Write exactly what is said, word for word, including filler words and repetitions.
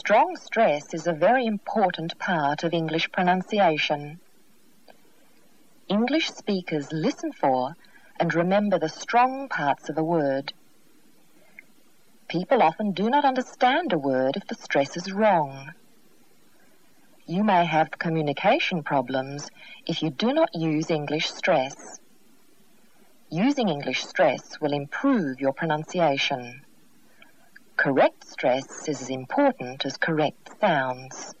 Strong stress is a very important part of English pronunciation. English speakers listen for and remember the strong parts of a word. People often do not understand a word if the stress is wrong. You may have communication problems if you do not use English stress. Using English stress will improve your pronunciation. Correct stress is as important as correct sounds.